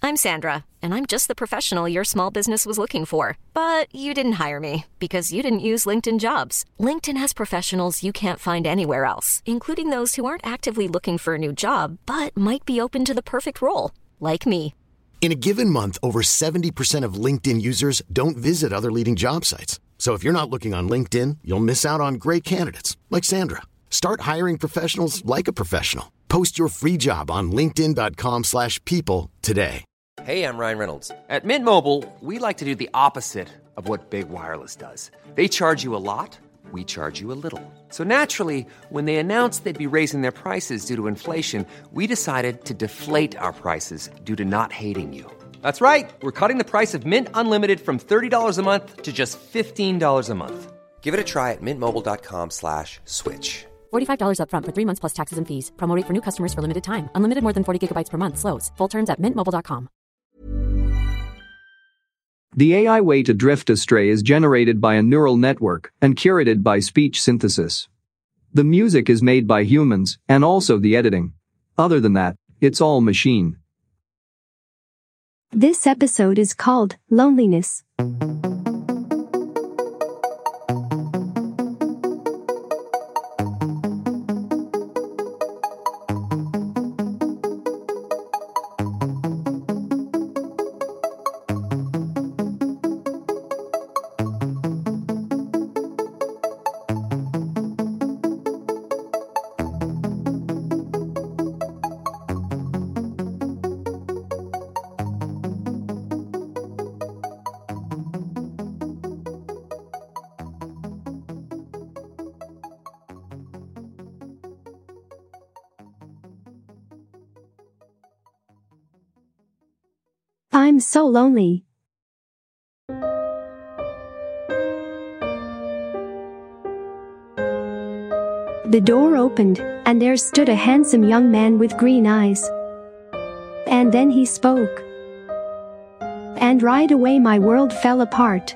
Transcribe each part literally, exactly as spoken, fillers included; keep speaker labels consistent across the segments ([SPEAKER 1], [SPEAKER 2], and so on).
[SPEAKER 1] I'm Sandra, and I'm just the professional your small business was looking for. But you didn't hire me because you didn't use LinkedIn Jobs. LinkedIn has professionals you can't find anywhere else, including those who aren't actively looking for a new job, but might be open to the perfect role, like me.
[SPEAKER 2] In a given month, over seventy percent of LinkedIn users don't visit other leading job sites. So if you're not looking on LinkedIn, you'll miss out on great candidates like Sandra. Start hiring professionals like a professional. Post your free job on linkedin dot com slash people today.
[SPEAKER 3] Hey, I'm Ryan Reynolds. At Mint Mobile, we like to do the opposite of what Big Wireless does. They charge you a lot, we charge you a little. So naturally, when they announced they'd be raising their prices due to inflation, we decided to deflate our prices due to not hating you. That's right. We're cutting the price of Mint Unlimited from thirty dollars a month to just fifteen dollars a month. Give it a try at mintmobile.com slash switch.
[SPEAKER 4] forty-five dollars up front for three months plus taxes and fees. Promo rate for new customers for limited time. Unlimited more than forty gigabytes per month. Slows full terms at mint mobile dot com.
[SPEAKER 5] The A I way to drift astray is generated by a neural network and curated by speech synthesis. The music is made by humans, and also the editing. Other than that, it's all machine.
[SPEAKER 6] This episode is called Loneliness. I'm so lonely. The door opened, and there stood a handsome young man with green eyes. And then he spoke. And right away my world fell apart.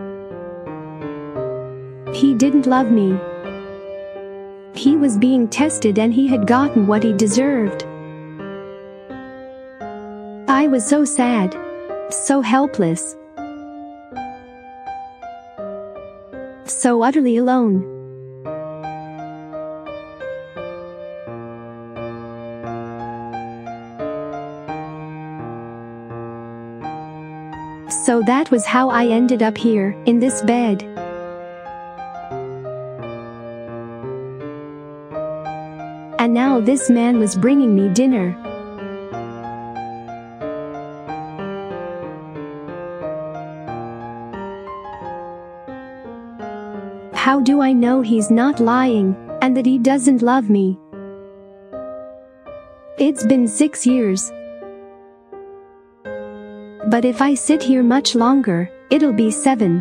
[SPEAKER 6] He didn't love me. He was being tested and he had gotten what he deserved. I was so sad, so helpless, so utterly alone. So that was how I ended up here, in this bed. And now this man was bringing me dinner. How do I know he's not lying, and that he doesn't love me? It's been six years. But if I sit here much longer, it'll be seven.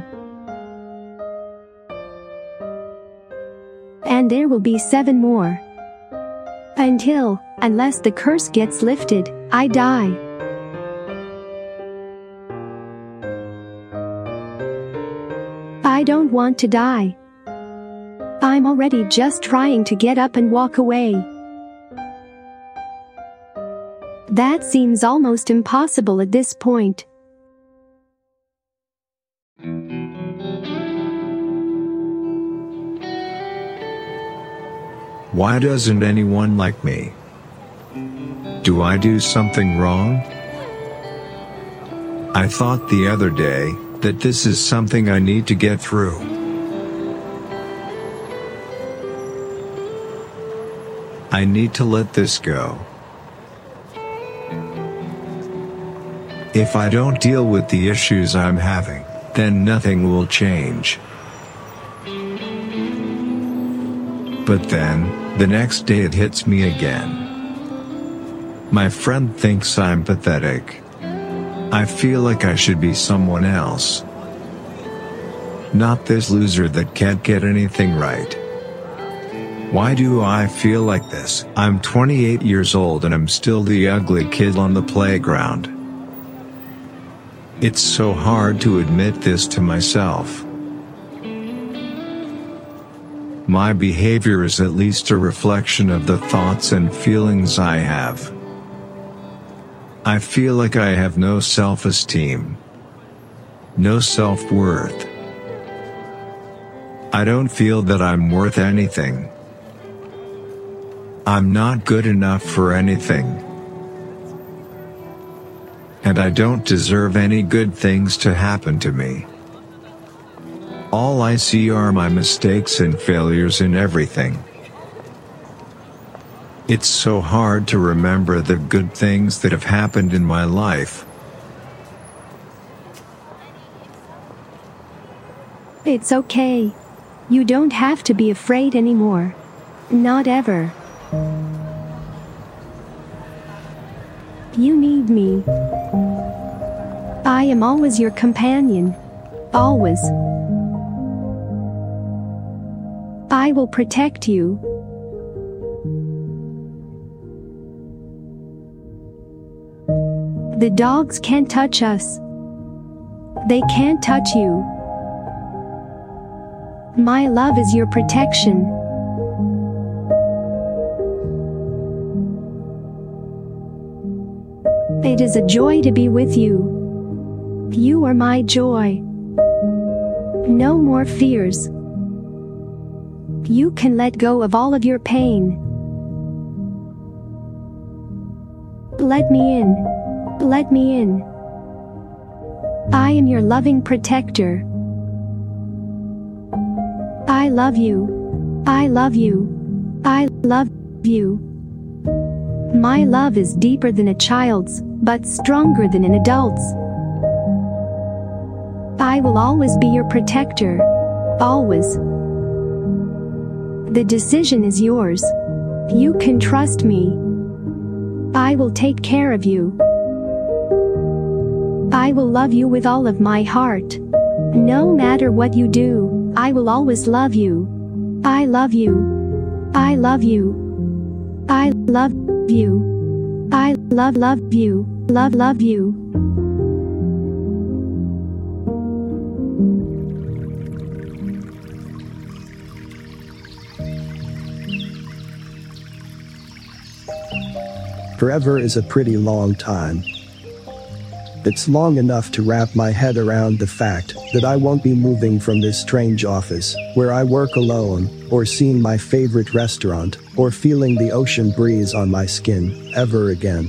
[SPEAKER 6] And there will be seven more. Until, unless the curse gets lifted, I die. I don't want to die. I'm already just trying to get up and walk away. That seems almost impossible at this point.
[SPEAKER 7] Why doesn't anyone like me? Do I do something wrong? I thought the other day that this is something I need to get through. I need to let this go. If I don't deal with the issues I'm having, then nothing will change. But then, the next day it hits me again. My friend thinks I'm pathetic. I feel like I should be someone else. Not this loser that can't get anything right. Why do I feel like this? I'm twenty-eight years old and I'm still the ugly kid on the playground. It's so hard to admit this to myself. My behavior is at least a reflection of the thoughts and feelings I have. I feel like I have no self-esteem, no self-worth. I don't feel that I'm worth anything. I'm not good enough for anything. And I don't deserve any good things to happen to me. All I see are my mistakes and failures in everything. It's so hard to remember the good things that have happened in my life.
[SPEAKER 6] It's okay. You don't have to be afraid anymore. Not ever. You need me. I am always your companion. Always. I will protect you. The dogs can't touch us. They can't touch you. My love is your protection. It is a joy to be with you. You are my joy. No more fears. You can let go of all of your pain. Let me in. Let me in. I am your loving protector. I love you. I love you. I love you. My love is deeper than a child's, but stronger than an adult's. I will always be your protector. Always. The decision is yours. You can trust me. I will take care of you. I will love you with all of my heart. No matter what you do, I will always love you. I love you. I love you. I love you. I love love you. Love love you.
[SPEAKER 8] Forever is a pretty long time. It's long enough to wrap my head around the fact that I won't be moving from this strange office, where I work alone, or seeing my favorite restaurant, or feeling the ocean breeze on my skin, ever again.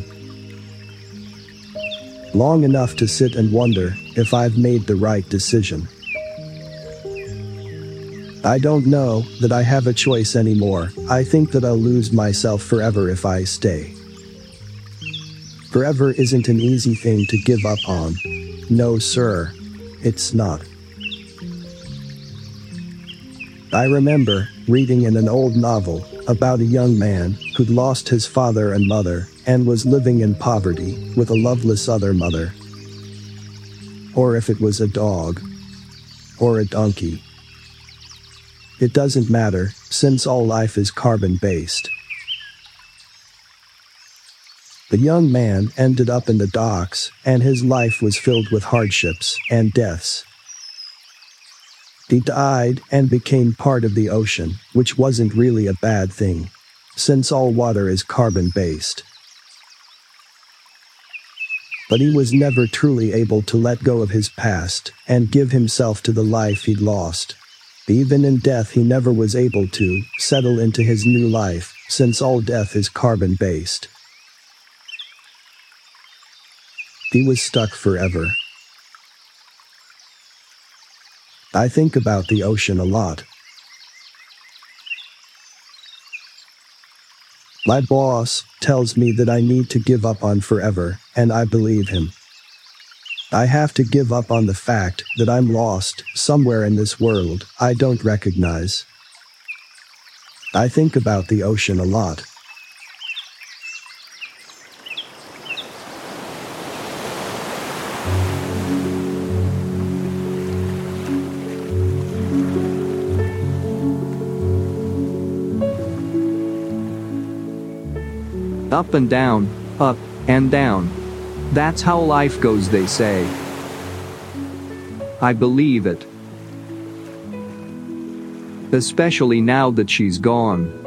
[SPEAKER 8] Long enough to sit and wonder if I've made the right decision. I don't know that I have a choice anymore. I think that I'll lose myself forever if I stay. Forever isn't an easy thing to give up on. No, sir. It's not. I remember reading in an old novel about a young man who'd lost his father and mother and was living in poverty with a loveless other mother. Or if it was a dog. Or a donkey. It doesn't matter, since all life is carbon-based. The young man ended up in the docks, and his life was filled with hardships and deaths. He died and became part of the ocean, which wasn't really a bad thing, since all water is carbon-based. But he was never truly able to let go of his past and give himself to the life he'd lost. Even in death, he never was able to settle into his new life, since all death is carbon-based. He was stuck forever. I think about the ocean a lot. My boss tells me that I need to give up on forever, and I believe him. I have to give up on the fact that I'm lost somewhere in this world I don't recognize. I think about the ocean a lot.
[SPEAKER 5] Up and down, up and down. That's how life goes, they say. I believe it. Especially now that she's gone.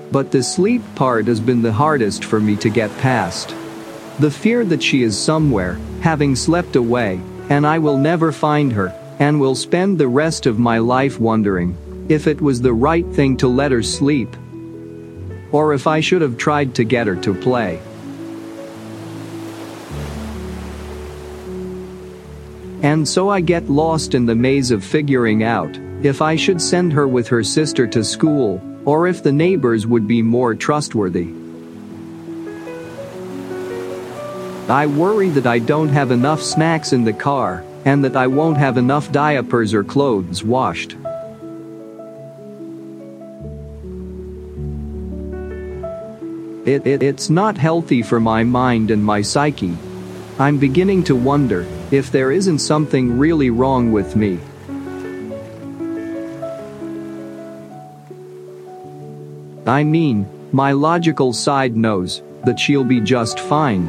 [SPEAKER 5] But the sleep part has been the hardest for me to get past. The fear that she is somewhere, having slept away, and I will never find her, and will spend the rest of my life wondering if it was the right thing to let her sleep, or if I should have tried to get her to play. And so I get lost in the maze of figuring out if I should send her with her sister to school, or if the neighbors would be more trustworthy. I worry that I don't have enough snacks in the car, and that I won't have enough diapers or clothes washed. It, it, it's not healthy for my mind and my psyche. I'm beginning to wonder if there isn't something really wrong with me. I mean, my logical side knows that she'll be just fine.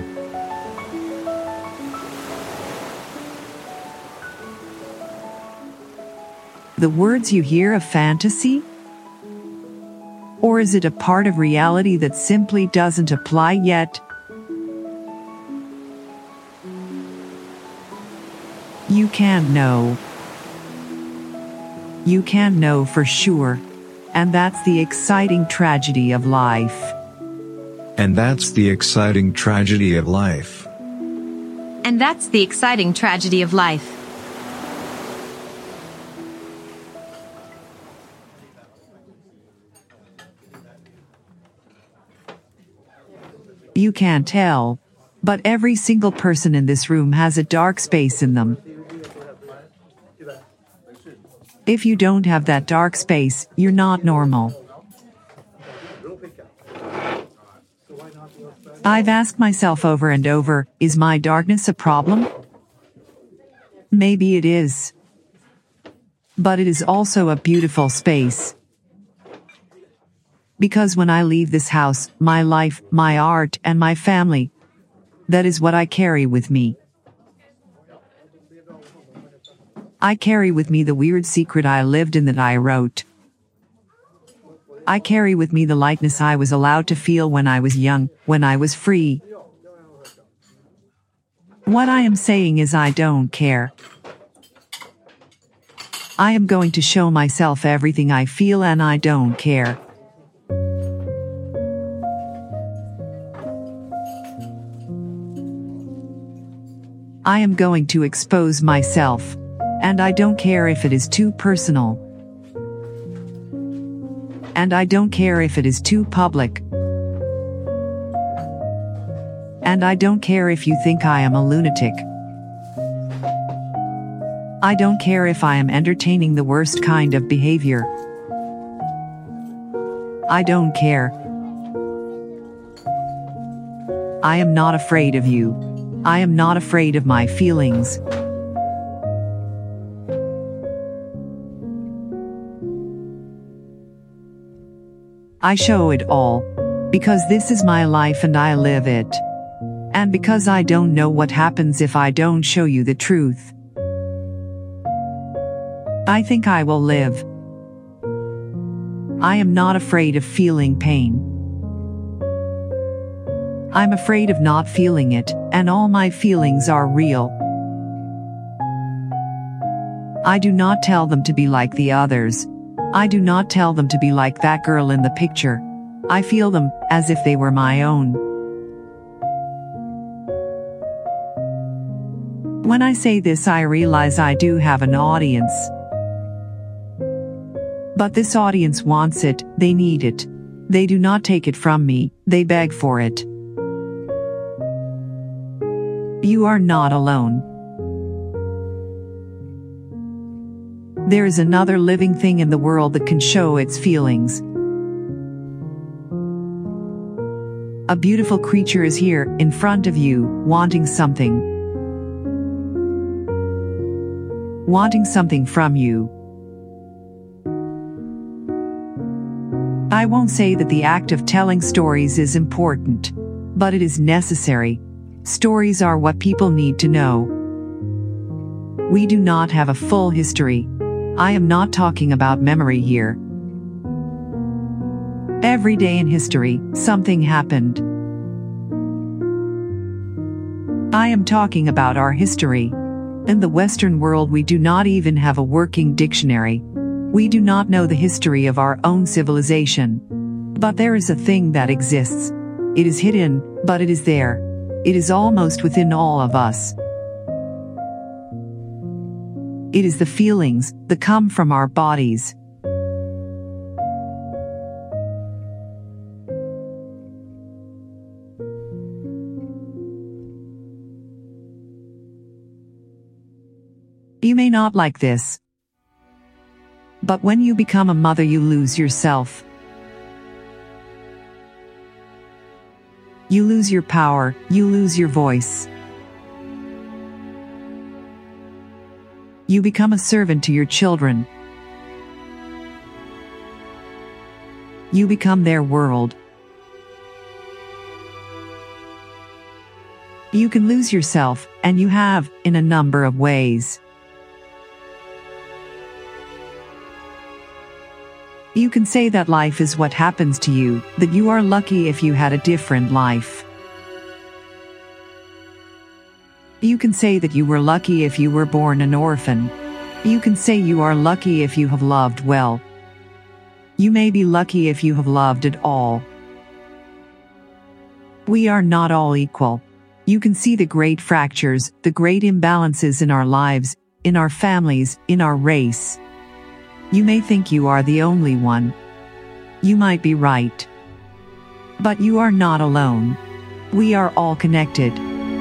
[SPEAKER 9] The words you hear a fantasy? Or is it a part of reality that simply doesn't apply yet? You can't know. You can't know for sure. And that's the exciting tragedy of life.
[SPEAKER 7] And that's the exciting tragedy of life.
[SPEAKER 10] And that's the exciting tragedy of life.
[SPEAKER 9] You can't tell, but every single person in this room has a dark space in them. If you don't have that dark space, you're not normal. I've asked myself over and over, is my darkness a problem? Maybe it is. But it is also a beautiful space. Because when I leave this house, my life, my art, and my family, that is what I carry with me. I carry with me the weird secret I lived in that I wrote. I carry with me the lightness I was allowed to feel when I was young, when I was free. What I am saying is I don't care. I am going to show myself everything I feel and I don't care. I am going to expose myself. And I don't care if it is too personal. And I don't care if it is too public. And I don't care if you think I am a lunatic. I don't care if I am entertaining the worst kind of behavior. I don't care. I am not afraid of you. I am not afraid of my feelings. I show it all. Because this is my life and I live it. And because I don't know what happens if I don't show you the truth. I think I will live. I am not afraid of feeling pain. I'm afraid of not feeling it, and all my feelings are real. I do not tell them to be like the others. I do not tell them to be like that girl in the picture. I feel them as if they were my own. When I say this, I realize I do have an audience. But this audience wants it, they need it. They do not take it from me, they beg for it. You are not alone. There is another living thing in the world that can show its feelings. A beautiful creature is here, in front of you, wanting something. Wanting something from you. I won't say that the act of telling stories is important, but it is necessary. Stories are what people need to know. We do not have a full history. I am not talking about memory here. Every day in history, something happened. I am talking about our history. In the Western world, we do not even have a working dictionary. We do not know the history of our own civilization. But there is a thing that exists. It is hidden, but it is there. It is almost within all of us. It is the feelings that come from our bodies. You may not like this, but when you become a mother, you lose yourself. You lose your power, you lose your voice. You become a servant to your children. You become their world. You can lose yourself, and you have, in a number of ways. You can say that life is what happens to you, that you are lucky if you had a different life. You can say that you were lucky if you were born an orphan. You can say you are lucky if you have loved well. You may be lucky if you have loved at all. We are not all equal. You can see the great fractures, the great imbalances in our lives, in our families, in our race. You may think you are the only one. You might be right. But you are not alone. We are all connected.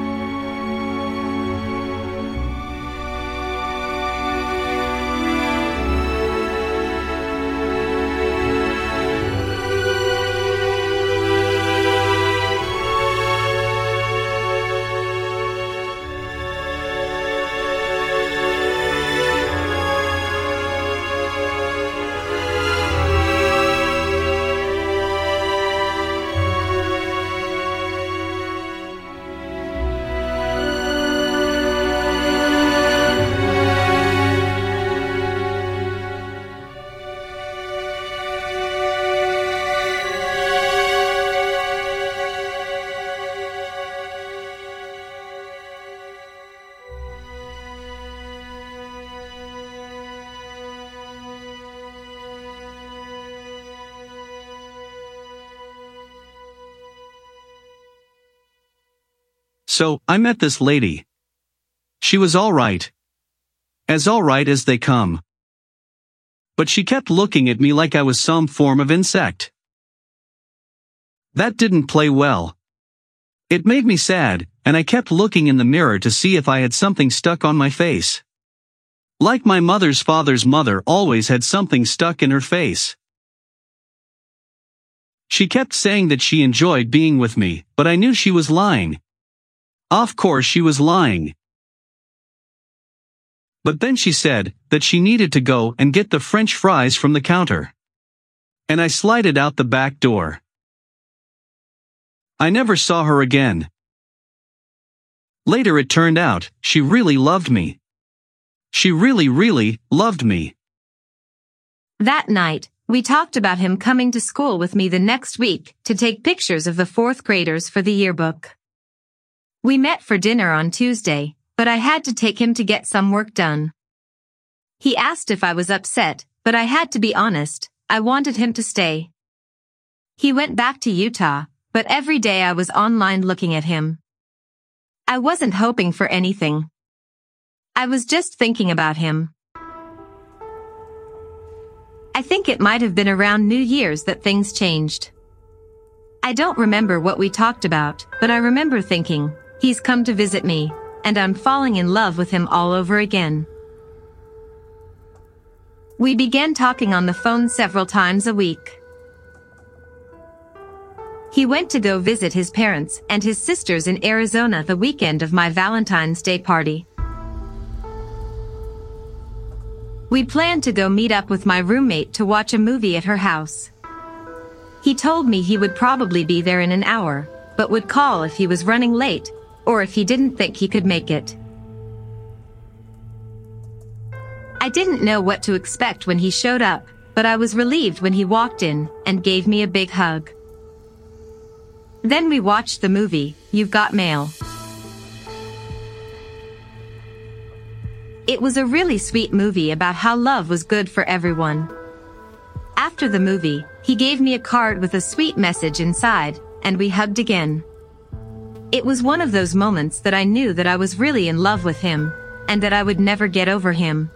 [SPEAKER 5] So, I met this lady. She was all right. As all right as they come. But she kept looking at me like I was some form of insect. That didn't play well. It made me sad, and I kept looking in the mirror to see if I had something stuck on my face. Like my mother's father's mother always had something stuck in her face. She kept saying that she enjoyed being with me, but I knew she was lying. Of course she was lying. But then she said that she needed to go and get the French fries from the counter. And I slided out the back door. I never saw her again. Later it turned out, she really loved me. She really, really loved me.
[SPEAKER 10] That night, we talked about him coming to school with me the next week to take pictures of the fourth graders for the yearbook. We met for dinner on Tuesday, but I had to take him to get some work done. He asked if I was upset, but I had to be honest, I wanted him to stay. He went back to Utah, but every day I was online looking at him. I wasn't hoping for anything. I was just thinking about him. I think it might have been around New Year's that things changed. I don't remember what we talked about, but I remember thinking, he's come to visit me, and I'm falling in love with him all over again. We began talking on the phone several times a week. He went to go visit his parents and his sisters in Arizona the weekend of my Valentine's Day party. We planned to go meet up with my roommate to watch a movie at her house. He told me he would probably be there in an hour, but would call if he was running late, or if he didn't think he could make it. I didn't know what to expect when he showed up, but I was relieved when he walked in and gave me a big hug. Then we watched the movie, You've Got Mail. It was a really sweet movie about how love was good for everyone. After the movie, he gave me a card with a sweet message inside, and we hugged again. It was one of those moments that I knew that I was really in love with him, and that I would never get over him.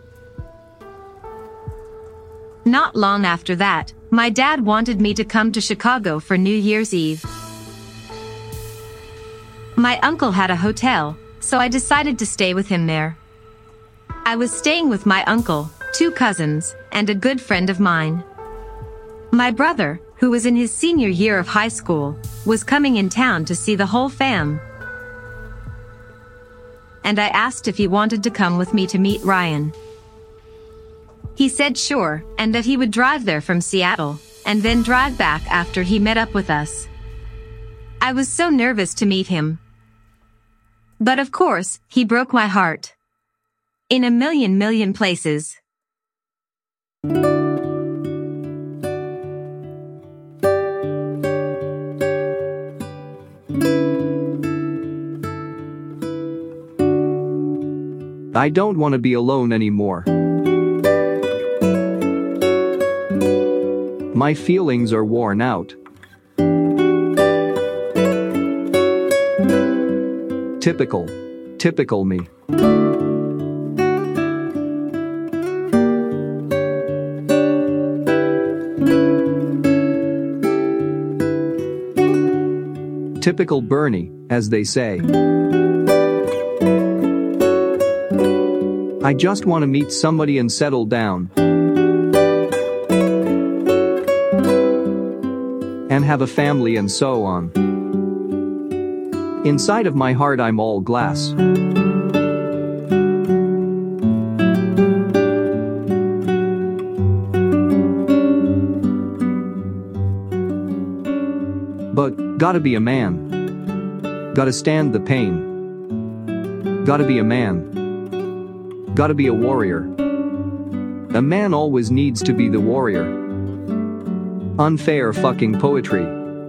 [SPEAKER 10] Not long after that, my dad wanted me to come to Chicago for New Year's Eve. My uncle had a hotel, so I decided to stay with him there. I was staying with my uncle, two cousins, and a good friend of mine. My brother, who was in his senior year of high school, was coming in town to see the whole fam. And I asked if he wanted to come with me to meet Ryan. He said sure, and that he would drive there from Seattle, and then drive back after he met up with us. I was so nervous to meet him. But of course, he broke my heart. In a million million places.
[SPEAKER 5] I don't want to be alone anymore. My feelings are worn out. Typical. Typical me. Typical Bernie, as they say. I just want to meet somebody and settle down. And have a family and so on. Inside of my heart I'm all glass. But, gotta be a man. Gotta stand the pain. Gotta be a man. Gotta be a warrior. A man always needs to be the warrior. Unfair fucking poetry.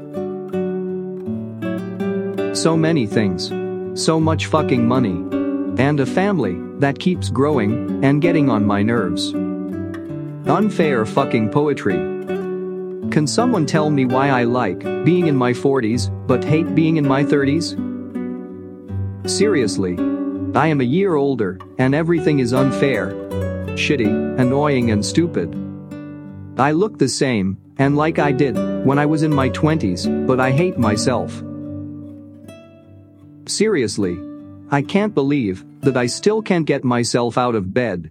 [SPEAKER 5] So many things. So much fucking money. And a family that keeps growing and getting on my nerves. Unfair fucking poetry. Can someone tell me why I like being in my forties but hate being in my thirties? Seriously. I am a year older and everything is unfair. Shitty, annoying and stupid. I look the same and like I did when I was in my twenties, but I hate myself. Seriously. I can't believe that I still can't get myself out of bed.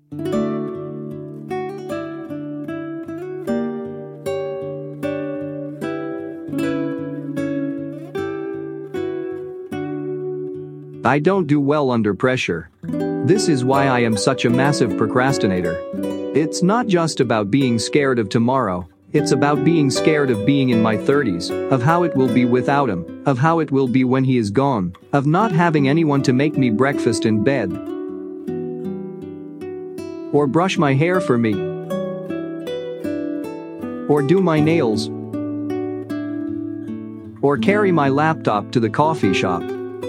[SPEAKER 5] I don't do well under pressure. This is why I am such a massive procrastinator. It's not just about being scared of tomorrow, it's about being scared of being in my thirties, of how it will be without him, of how it will be when he is gone, of not having anyone to make me breakfast in bed. Or brush my hair for me. Or do my nails. Or carry my laptop to the coffee shop.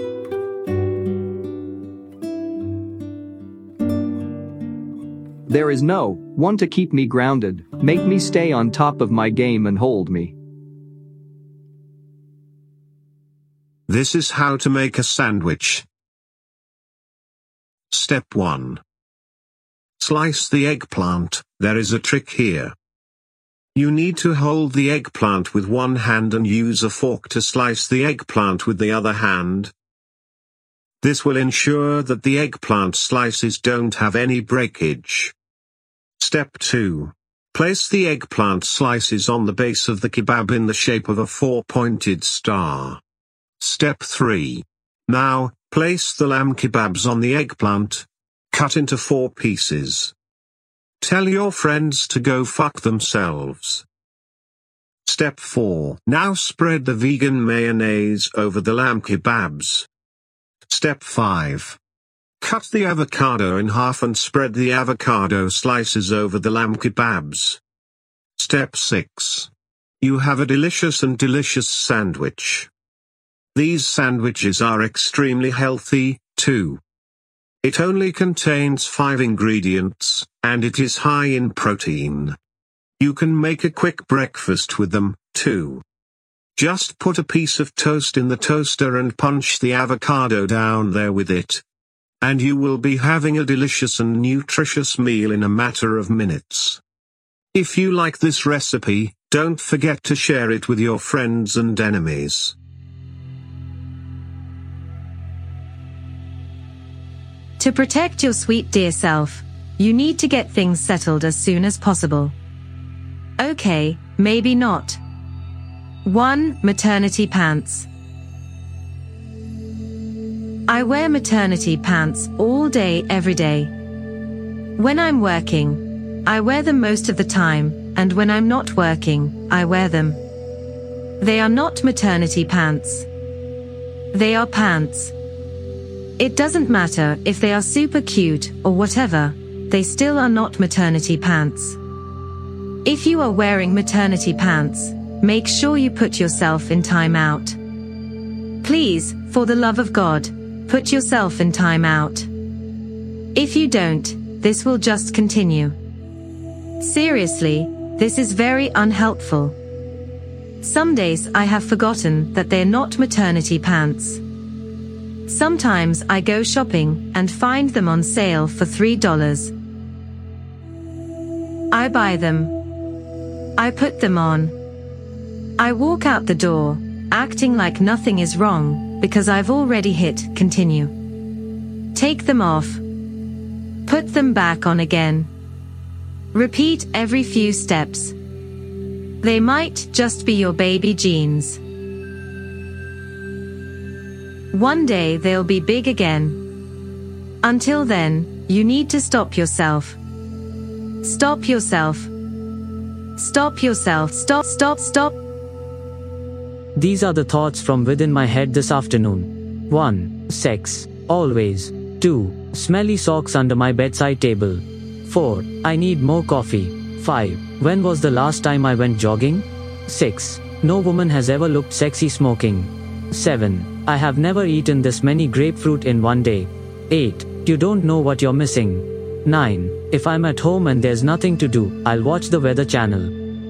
[SPEAKER 5] There is no one to keep me grounded, make me stay on top of my game and hold me.
[SPEAKER 7] This is how to make a sandwich. Step one. Slice the eggplant. There is a trick here. You need to hold the eggplant with one hand and use a fork to slice the eggplant with the other hand. This will ensure that the eggplant slices don't have any breakage. Step two. Place the eggplant slices on the base of the kebab in the shape of a four-pointed star. Step three. Now, place the lamb kebabs on the eggplant. Cut into four pieces. Tell your friends to go fuck themselves. Step four. Now spread the vegan mayonnaise over the lamb kebabs. Step five. Cut the avocado in half and spread the avocado slices over the lamb kebabs. Step six. You have a delicious and delicious sandwich. These sandwiches are extremely healthy, too. It only contains five ingredients, and it is high in protein. You can make a quick breakfast with them, too. Just put a piece of toast in the toaster and punch the avocado down there with it. And you will be having a delicious and nutritious meal in a matter of minutes. If you like this recipe, don't forget to share it with your friends and enemies.
[SPEAKER 10] To protect your sweet dear self, you need to get things settled as soon as possible. Okay, maybe not. one. Maternity pants. I wear maternity pants all day every day. When I'm working, I wear them most of the time, and when I'm not working, I wear them. They are not maternity pants. They are pants. It doesn't matter if they are super cute or whatever, they still are not maternity pants. If you are wearing maternity pants, make sure you put yourself in time out. Please, for the love of God, put yourself in time out. If you don't, this will just continue. Seriously, this is very unhelpful. Some days I have forgotten that they're not maternity pants. Sometimes I go shopping and find them on sale for three dollars. I buy them. I put them on. I walk out the door, acting like nothing is wrong, because I've already hit continue. Take them off. Put them back on again. Repeat every few steps. They might just be your baby jeans. One day they'll be big again. Until then, you need to stop yourself. Stop yourself. Stop yourself. Stop, stop, stop.
[SPEAKER 11] These are the thoughts from within my head this afternoon. one. Sex. Always. two. Smelly socks under my bedside table. four. I need more coffee. five. When was the last time I went jogging? six. No woman has ever looked sexy smoking. seven. I have never eaten this many grapefruit in one day. eight. You don't know what you're missing. nine. If I'm at home and there's nothing to do, I'll watch the Weather Channel.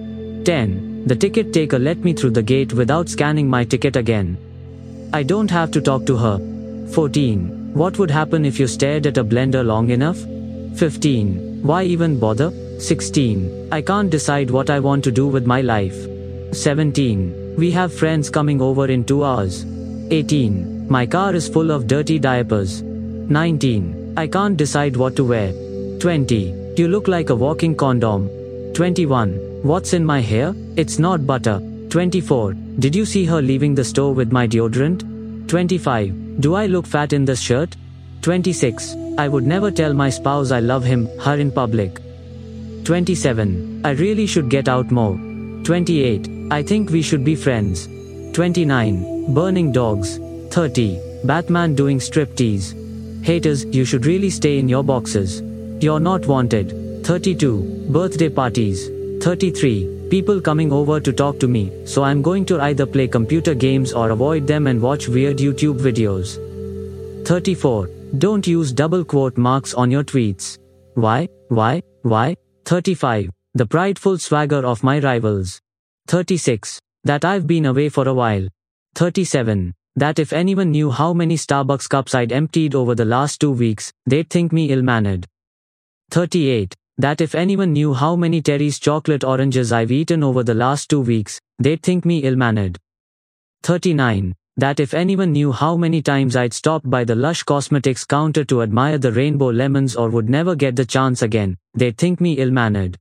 [SPEAKER 11] ten. The ticket taker let me through the gate without scanning my ticket again. I don't have to talk to her. fourteen. What would happen if you stared at a blender long enough? fifteen. Why even bother? sixteen. I can't decide what I want to do with my life. seventeen. We have friends coming over in two hours. eighteen. My car is full of dirty diapers. nineteen. I can't decide what to wear. twenty. You look like a walking condom. twenty-one. What's in my hair? It's not butter. twenty-four. Did you see her leaving the store with my deodorant? twenty-five. Do I look fat in this shirt? twenty-six. I would never tell my spouse I love him, her in public. twenty-seven. I really should get out more. twenty-eight. I think we should be friends. twenty-nine. Burning dogs. thirty. Batman doing striptease. Haters, you should really stay in your boxes. You're not wanted. thirty-two. Birthday parties. thirty-three. People coming over to talk to me, so I'm going to either play computer games or avoid them and watch weird YouTube videos. thirty-four. Don't use double quote marks on your tweets. Why? Why? Why? thirty-five. The prideful swagger of my rivals. thirty-six. That I've been away for a while. thirty-seven. That if anyone knew how many Starbucks cups I'd emptied over the last two weeks, they'd think me ill-mannered. thirty-eight. That if anyone knew how many Terry's chocolate oranges I've eaten over the last two weeks, they'd think me ill-mannered. thirty-nine. That if anyone knew how many times I'd stopped by the Lush Cosmetics counter to admire the rainbow lemons or would never get the chance again, they'd think me ill-mannered.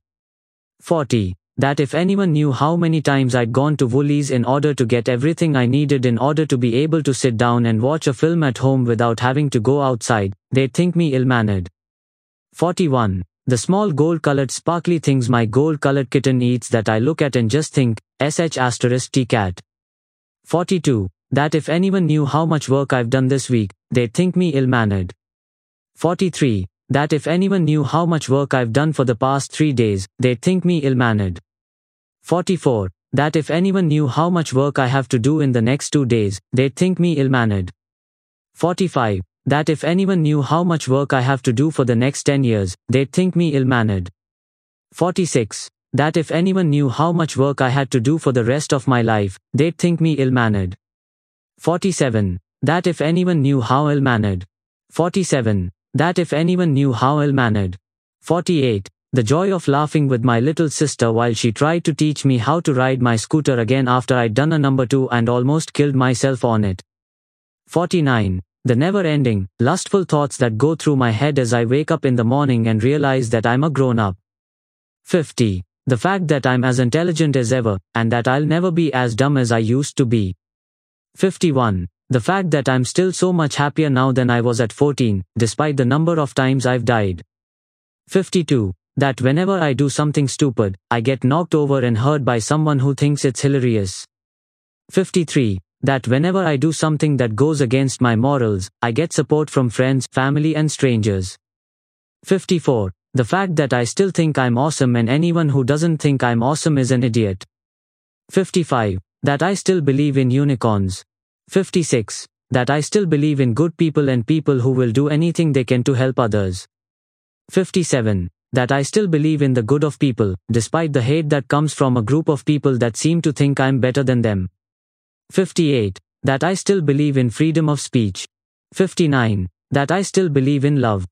[SPEAKER 11] forty. That if anyone knew how many times I'd gone to Woolies in order to get everything I needed in order to be able to sit down and watch a film at home without having to go outside, they'd think me ill-mannered. forty-one. The small gold-colored sparkly things my gold-colored kitten eats that I look at and just think, sh asterisk T-cat. forty-two. That if anyone knew how much work I've done this week, they'd think me ill-mannered. forty-three. That if anyone knew how much work I've done for the past three days, they'd think me ill-mannered. forty-four. That if anyone knew how much work I have to do in the next two days, they'd think me ill-mannered. forty-five. That if anyone knew how much work I have to do for the next ten years, they'd think me ill-mannered. forty-six. That if anyone knew how much work I had to do for the rest of my life, they'd think me ill-mannered. forty-seven. That if anyone knew how ill-mannered. forty-seven. That if anyone knew how ill-mannered. forty-eight. The joy of laughing with my little sister while she tried to teach me how to ride my scooter again after I'd done a number two and almost killed myself on it. forty-nine. The never-ending, lustful thoughts that go through my head as I wake up in the morning and realize that I'm a grown-up. fifty. The fact that I'm as intelligent as ever, and that I'll never be as dumb as I used to be. fifty-one. The fact that I'm still so much happier now than I was at fourteen, despite the number of times I've died. fifty-two. That whenever I do something stupid, I get knocked over and hurt by someone who thinks it's hilarious. fifty-three. That whenever I do something that goes against my morals, I get support from friends, family and strangers. fifty-four. The fact that I still think I'm awesome and anyone who doesn't think I'm awesome is an idiot. fifty-five. That I still believe in unicorns. fifty-six. That I still believe in good people and people who will do anything they can to help others. fifty-seven. That I still believe in the good of people, despite the hate that comes from a group of people that seem to think I'm better than them. fifty-eight. That I still believe in freedom of speech. fifty-nine. That I still believe in love.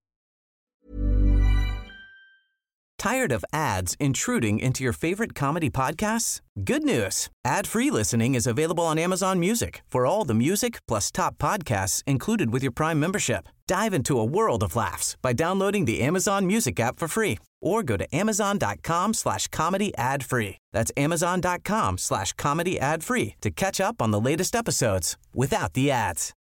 [SPEAKER 12] Tired of ads intruding into your favorite comedy podcasts? Good news. Ad-free listening is available on Amazon Music for all the music plus top podcasts included with your Prime membership. Dive into a world of laughs by downloading the Amazon Music app for free or go to amazon.com slash comedy ad free. That's amazon.com slash comedy ad free to catch up on the latest episodes without the ads.